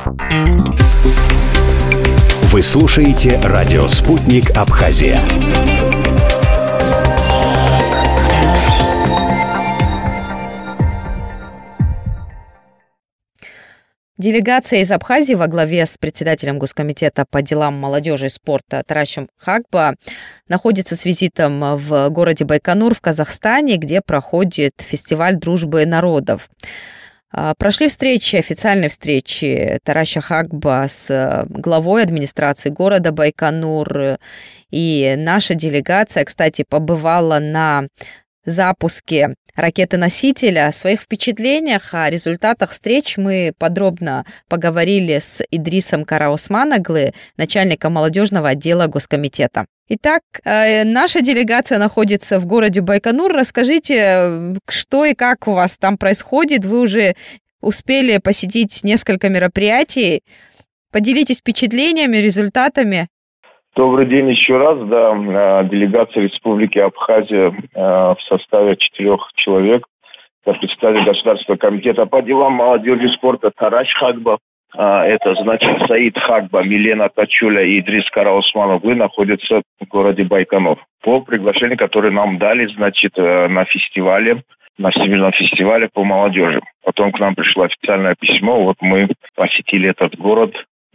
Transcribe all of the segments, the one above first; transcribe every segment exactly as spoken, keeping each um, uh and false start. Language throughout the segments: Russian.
Вы слушаете радио «Спутник Абхазия». Делегация из Абхазии во главе с председателем Госкомитета по делам молодежи и спорта Таращем Хагба находится с визитом в городе Байконур в Казахстане, где проходит фестиваль дружбы народов. Прошли встречи, официальные встречи Тараща Хагба с главой администрации города Байконур. И наша делегация, кстати, побывала на запуске ракеты-носителя. О своих впечатлениях, о результатах встреч мы подробно поговорили с Идрисом Караосманоглы, начальником молодежного отдела Госкомитета. Итак, наша делегация находится в городе Байконур. Расскажите, что и как у вас там происходит. Вы уже успели посетить несколько мероприятий. Поделитесь впечатлениями, результатами. Добрый день еще раз. Да, делегация Республики Абхазия в составе четырех человек. Это представитель Государственного комитета по делам молодежи и спорта Таращ Хагба. Это значит Саид Хагба, Милена Тачуля и Идрис Караосманоглы находятся в городе Байконур. По приглашению, которое нам дали, значит, на фестивале, на Всемирном фестивале по молодежи. Потом к нам пришло официальное письмо. Вот мы посетили этот город.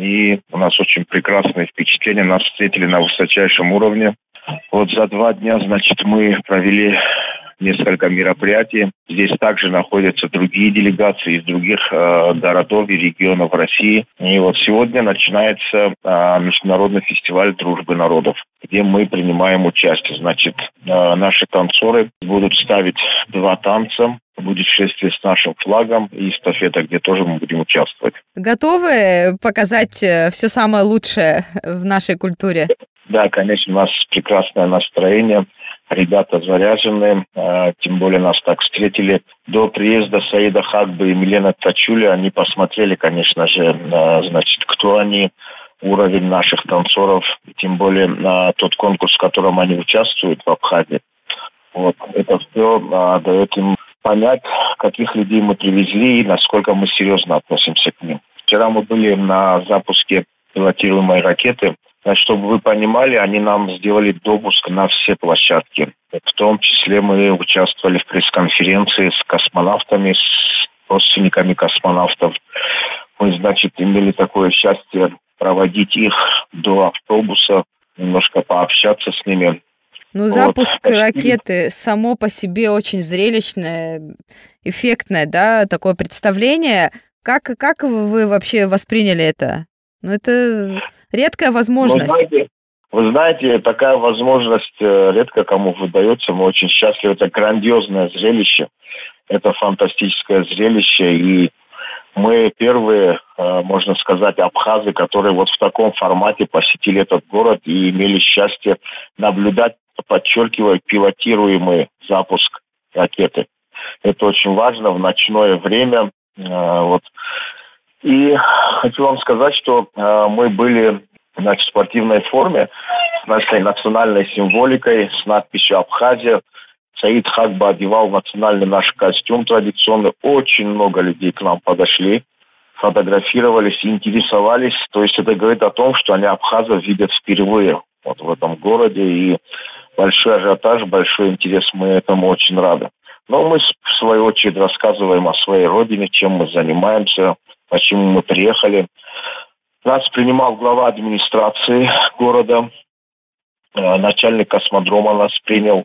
И у нас очень прекрасные впечатления. Нас встретили на высочайшем уровне. Вот за два дня, значит, мы провели несколько мероприятий. Здесь также находятся другие делегации из других э, городов и регионов России. И вот сегодня начинается э, Международный фестиваль дружбы народов, где мы принимаем участие. Значит, э, наши танцоры будут ставить два танца. Будет шествие с нашим флагом и эстафета, где тоже мы будем участвовать. Готовы показать все самое лучшее в нашей культуре? Да, конечно, у нас прекрасное настроение. Ребята заряжены, тем более нас так встретили. До приезда Саида Хагбы и Милены Тачули они посмотрели, конечно же, значит, кто они, уровень наших танцоров, тем более на тот конкурс, в котором они участвуют в Абхазии. Вот, это все дает им понять, каких людей мы привезли и насколько мы серьезно относимся к ним. Вчера мы были на запуске пилотируемой ракеты. Значит, чтобы вы понимали, они нам сделали допуск на все площадки. В том числе мы участвовали в пресс-конференции с космонавтами, с родственниками космонавтов. Мы, значит, имели такое счастье проводить их до автобуса, немножко пообщаться с ними. Ну, запуск вот. ракеты само по себе очень зрелищное, эффектное, да, такое представление. Как, как вы вообще восприняли это? Ну, это редкая возможность. Вы знаете, вы знаете, такая возможность редко кому выдается. Мы очень счастливы. Это грандиозное зрелище. Это фантастическое зрелище. И мы первые, можно сказать, абхазы, которые вот в таком формате посетили этот город и имели счастье наблюдать, подчеркиваю, пилотируемый запуск ракеты. Это очень важно в ночное время. Вот. И хочу вам сказать, что мы были, значит, в спортивной форме с нашей национальной символикой, с надписью «Абхазия». Саид Хагба одевал национальный наш костюм традиционный. Очень много людей к нам подошли, фотографировались, интересовались. То есть это говорит о том, что они абхазов видят впервые вот в этом городе. И большой ажиотаж, большой интерес. Мы этому очень рады. Но мы, в свою очередь, рассказываем о своей родине, чем мы занимаемся, почему мы приехали. Нас принимал глава администрации города, начальник космодрома нас принял.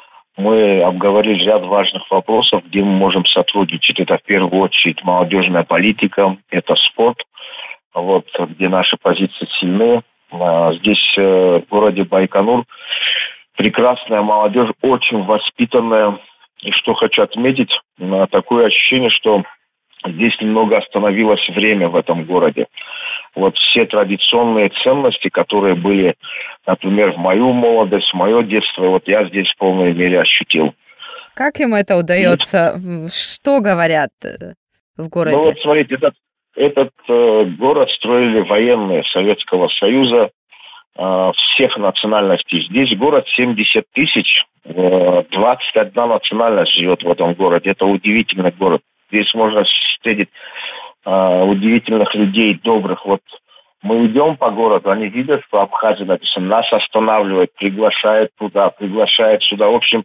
Мы обговорили ряд важных вопросов, где мы можем сотрудничать. Это в первую очередь молодежная политика, это спорт, вот, где наши позиции сильны. Здесь, в городе Байконур, прекрасная молодежь, очень воспитанная. И что хочу отметить, такое ощущение, что здесь немного остановилось время в этом городе. Вот все традиционные ценности, которые были, например, в мою молодость, в мое детство, вот я здесь в полной мере ощутил. Как им это удается? Нет. Что говорят в городе? Ну вот смотрите, этот, этот э, город строили военные Советского Союза, э, всех национальностей. Здесь город семьдесят тысяч, э, двадцать одна национальность живет в этом городе. Это удивительный город. Здесь можно встретить э, удивительных людей, добрых. Вот мы идем по городу, они видят, что Абхазия написано, нас останавливают, приглашают туда, приглашают сюда. В общем,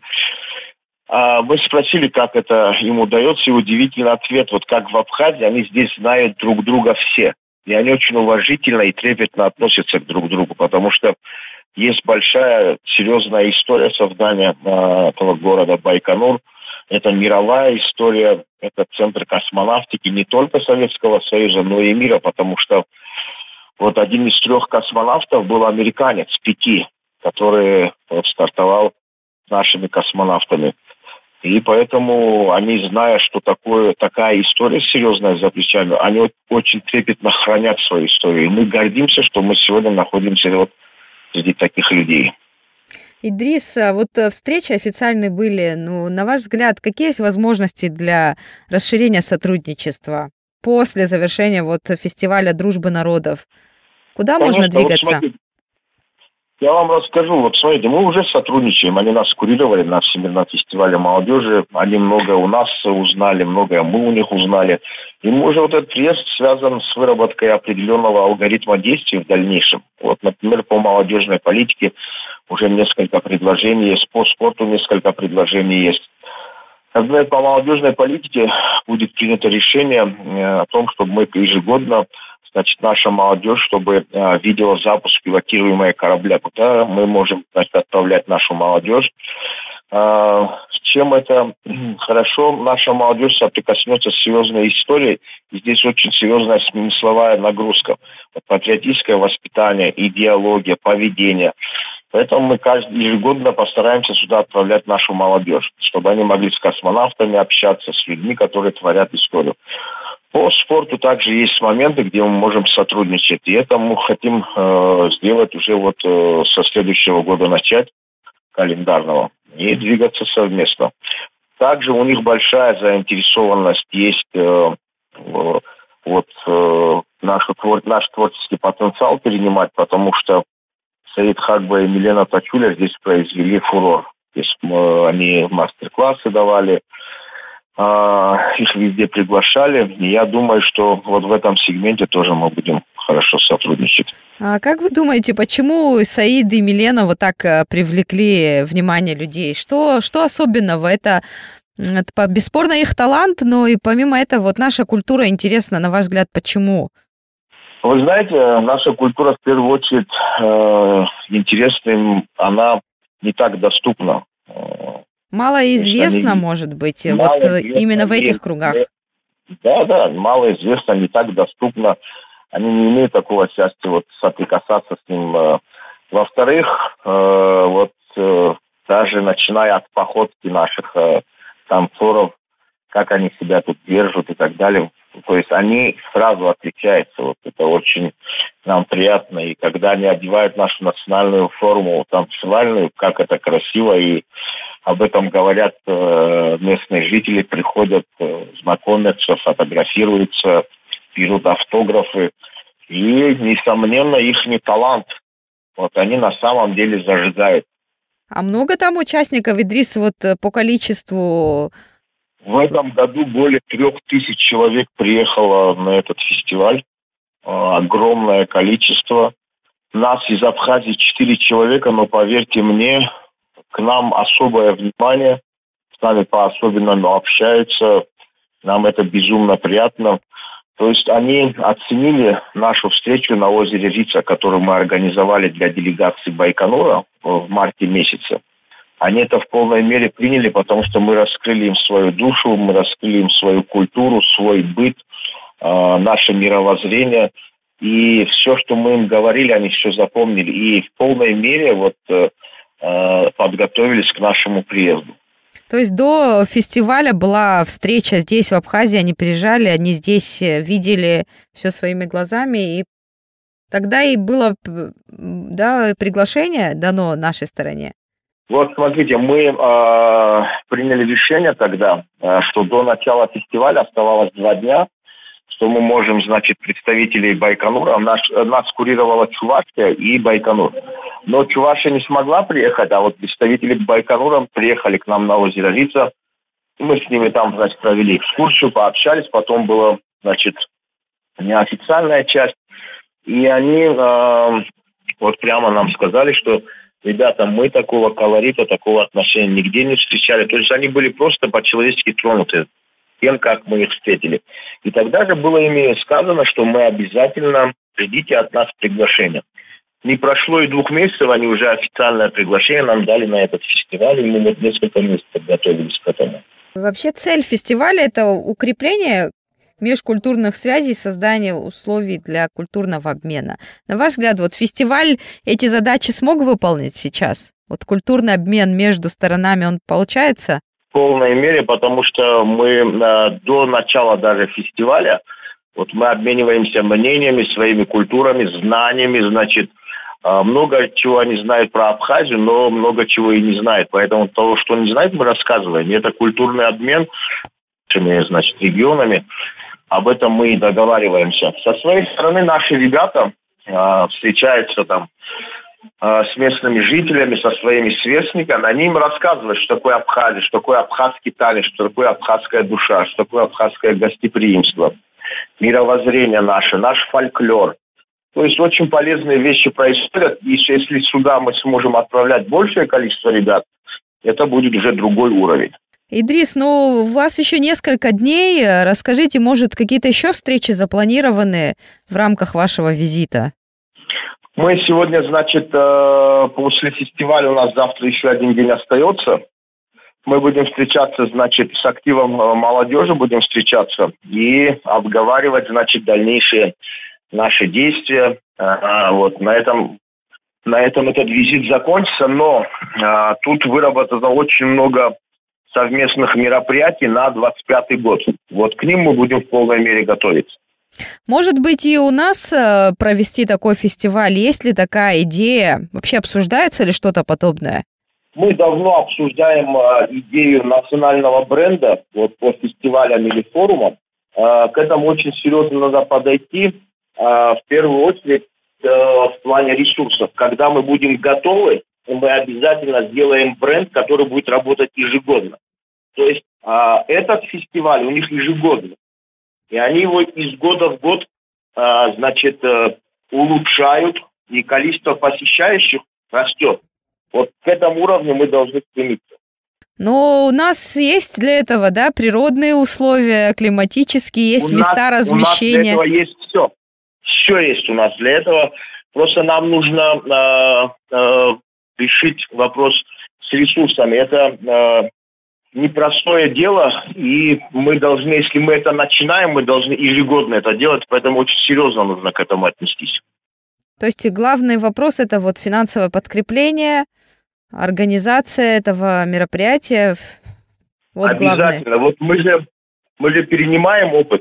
э, мы спросили, как это им удается, и удивительный ответ, вот как в Абхазии, они здесь знают друг друга все. И они очень уважительно и трепетно относятся к друг другу, потому что есть большая, серьезная история создания э, этого города Байконур. Это мировая история, это центр космонавтики не только Советского Союза, но и мира, потому что вот один из трех космонавтов был американец, пяти, который вот, стартовал нашими космонавтами. И поэтому они, зная, что такое, такая история серьезная за плечами, они очень трепетно хранят свою историю. И мы гордимся, что мы сегодня находимся вот среди таких людей. Идрис, а вот встречи официальные были. Ну, на ваш взгляд, какие есть возможности для расширения сотрудничества после завершения вот фестиваля дружбы народов? Куда Конечно, можно двигаться? Вот смотрите, я вам расскажу. Вот смотрите, мы уже сотрудничаем. Они нас курировали на Всемирном фестивале молодежи. Они многое у нас узнали, многое мы у них узнали. И мы уже вот этот приезд связан с выработкой определенного алгоритма действий в дальнейшем. Вот, например, по молодежной политике уже несколько предложений есть, по спорту несколько предложений есть. Когда по молодежной политике будет принято решение о том, чтобы мы ежегодно, значит, наша молодежь, чтобы э, видела запуск пилотируемые корабля, куда мы можем, значит, отправлять нашу молодежь. Э, с чем это хорошо? Наша молодежь соприкоснется с серьезной историей, и здесь очень серьезная смысловая нагрузка. Вот, патриотическое воспитание, идеология, поведение. Поэтому мы каждый, ежегодно постараемся сюда отправлять нашу молодежь, чтобы они могли с космонавтами общаться, с людьми, которые творят историю. По спорту также есть моменты, где мы можем сотрудничать. И это мы хотим э, сделать уже вот э, со следующего года начать, календарного, и двигаться совместно. Также у них большая заинтересованность есть э, э, вот э, наш, наш творческий потенциал перенимать, потому что Саид Хагба и Милена Тачуля здесь произвели фурор. Здесь э, они мастер-классы давали, их везде приглашали, и я думаю, что вот в этом сегменте тоже мы будем хорошо сотрудничать. А как вы думаете, почему Саид и Милена вот так привлекли внимание людей? Что, что особенного? Это, это бесспорно их талант, но и помимо этого вот наша культура интересна, на ваш взгляд, почему? Вы знаете, наша культура в первую очередь э, интересна им, она не так доступна. Малоизвестно, они, может быть, вот именно в этих кругах. Да, да, малоизвестно, не так доступно. Они не имеют такого счастья вот соприкасаться с ним. Во-вторых, вот даже начиная от походки наших танцоров, как они себя тут держат и так далее. То есть они сразу отличаются. Вот это очень нам приятно. И когда они одевают нашу национальную форму танцевальную, как это красиво, и об этом говорят э, местные жители, приходят, э, знакомятся, фотографируются, берут автографы. И, несомненно, их не талант. Вот они на самом деле зажигают. А много там участников, Идрис, вот по количеству? В этом году более трех тысяч человек приехало на этот фестиваль. Огромное количество. Нас из Абхазии четыре человека, но поверьте мне, к нам особое внимание, с нами по-особенному общаются, нам это безумно приятно. То есть они оценили нашу встречу на озере Рица, которую мы организовали для делегации Байконура в марте месяце. Они это в полной мере приняли, потому что мы раскрыли им свою душу, мы раскрыли им свою культуру, свой быт, э, наше мировоззрение. И все, что мы им говорили, они все запомнили. И в полной мере вот, э, подготовились к нашему приезду. То есть до фестиваля была встреча здесь, в Абхазии, они приезжали, они здесь видели все своими глазами, и тогда и было, да, приглашение дано нашей стороне. Вот смотрите, мы э, приняли решение тогда, э, что до начала фестиваля оставалось два дня, что мы можем, значит, представителей Байконура, наш, нас курировала Чувашия и Байконур. Но Чувашия не смогла приехать, а вот представители Байконура приехали к нам на озеро Рица. Мы с ними там, значит, провели экскурсию, пообщались, потом было, значит, неофициальная часть. И они э, вот прямо нам сказали, что, ребята, мы такого колорита, такого отношения нигде не встречали. То есть они были просто по-человечески тронуты тем, как мы их встретили. И тогда же было ими сказано, что мы обязательно ждите от нас приглашения. Не прошло и двух месяцев, они уже официальное приглашение нам дали на этот фестиваль, и мы вот несколько месяцев готовились к этому. Вообще цель фестиваля – это укрепление межкультурных связей, создание условий для культурного обмена. На ваш взгляд, вот фестиваль эти задачи смог выполнить сейчас? Вот культурный обмен между сторонами, он получается? В полной мере, потому что мы э, до начала даже фестиваля, вот мы обмениваемся мнениями, своими культурами, знаниями, значит, э, много чего они знают про Абхазию, но много чего и не знают. Поэтому того, что не знают, мы рассказываем. И это культурный обмен с, значит, регионами. Об этом мы и договариваемся. Со своей стороны наши ребята э, встречаются там э, с местными жителями, со своими сверстниками. Они им рассказывают, что такое Абхазия, что такое абхазский танец, что такое абхазская душа, что такое абхазское гостеприимство, мировоззрение наше, наш фольклор. То есть очень полезные вещи происходят. И если сюда мы сможем отправлять большее количество ребят, это будет уже другой уровень. Идрис, ну, у вас еще несколько дней. Расскажите, может, какие-то еще встречи запланированы в рамках вашего визита? Мы сегодня, значит, после фестиваля, у нас завтра еще один день остается. Мы будем встречаться, значит, с активом молодежи, будем встречаться и обговаривать, значит, дальнейшие наши действия. Вот на этом, на этом этот визит закончится, но тут выработано очень много совместных мероприятий на двадцать пятый год. Вот к ним мы будем в полной мере готовиться. Может быть, и у нас провести такой фестиваль? Есть ли такая идея? Вообще обсуждается ли что-то подобное? Мы давно обсуждаем идею национального бренда вот, по фестивалям или форумам. К этому очень серьезно надо подойти. В первую очередь в плане ресурсов. Когда мы будем готовы, мы обязательно сделаем бренд, который будет работать ежегодно. То есть а, этот фестиваль у них ежегодный. И они его из года в год, а, значит, а, улучшают, и количество посещающих растет. Вот к этому уровню мы должны стремиться. Но у нас есть для этого, да, природные условия, климатические, есть у места нас, размещения. У нас для этого есть все. Все есть у нас для этого. Просто нам нужно а, а, решить вопрос с ресурсами. Это э, непростое дело, и мы должны, если мы это начинаем, мы должны ежегодно это делать, поэтому очень серьезно нужно к этому отнестись. То есть главный вопрос – это вот финансовое подкрепление, организация этого мероприятия. Вот обязательно. Главное. Вот мы же, мы же перенимаем опыт.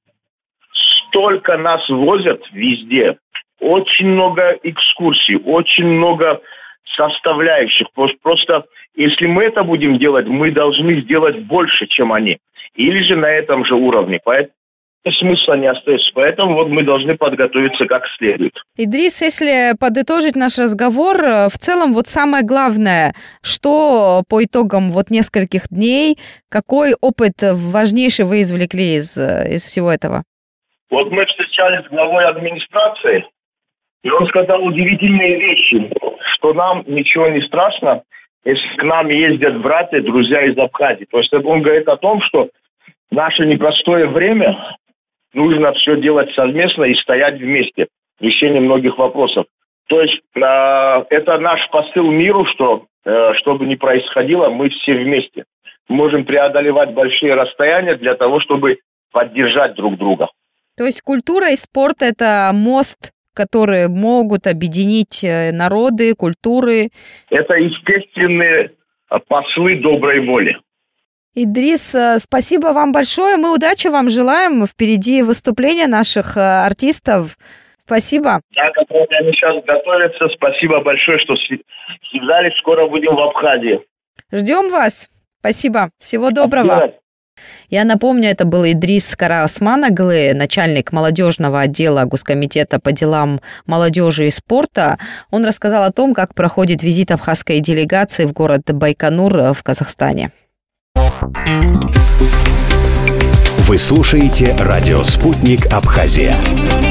Столько нас возят везде. Очень много экскурсий, очень много составляющих. Просто если мы это будем делать, мы должны сделать больше, чем они. Или же на этом же уровне. Поэтому смысла не остается. Поэтому вот мы должны подготовиться как следует. Идрис, если подытожить наш разговор, в целом вот самое главное, что по итогам вот нескольких дней, какой опыт важнейший вы извлекли из, из всего этого? Вот мы встречались с главой администрации, и он сказал удивительные вещи, что нам ничего не страшно, если к нам ездят братья, друзья из Абхазии. То есть он говорит о том, что в наше непростое время нужно все делать совместно и стоять вместе в решении многих вопросов. То есть э, это наш посыл миру, что э, что бы ни происходило, мы все вместе. Мы можем преодолевать большие расстояния для того, чтобы поддержать друг друга. То есть культура и спорт – это мост, которые могут объединить народы, культуры. Это естественные послы доброй воли. Идрис, спасибо вам большое. Мы удачи вам желаем. Впереди выступления наших артистов. Спасибо. Да, которые они сейчас готовятся. Спасибо большое, что связались. Скоро будем в Абхазии. Ждем вас. Спасибо. Всего доброго. Я напомню, это был Идрис Кара-Осман-Аглы, начальник молодежного отдела Госкомитета по делам молодежи и спорта. Он рассказал о том, как проходит визит абхазской делегации в город Байконур в Казахстане. Вы слушаете радио «Спутник Абхазия».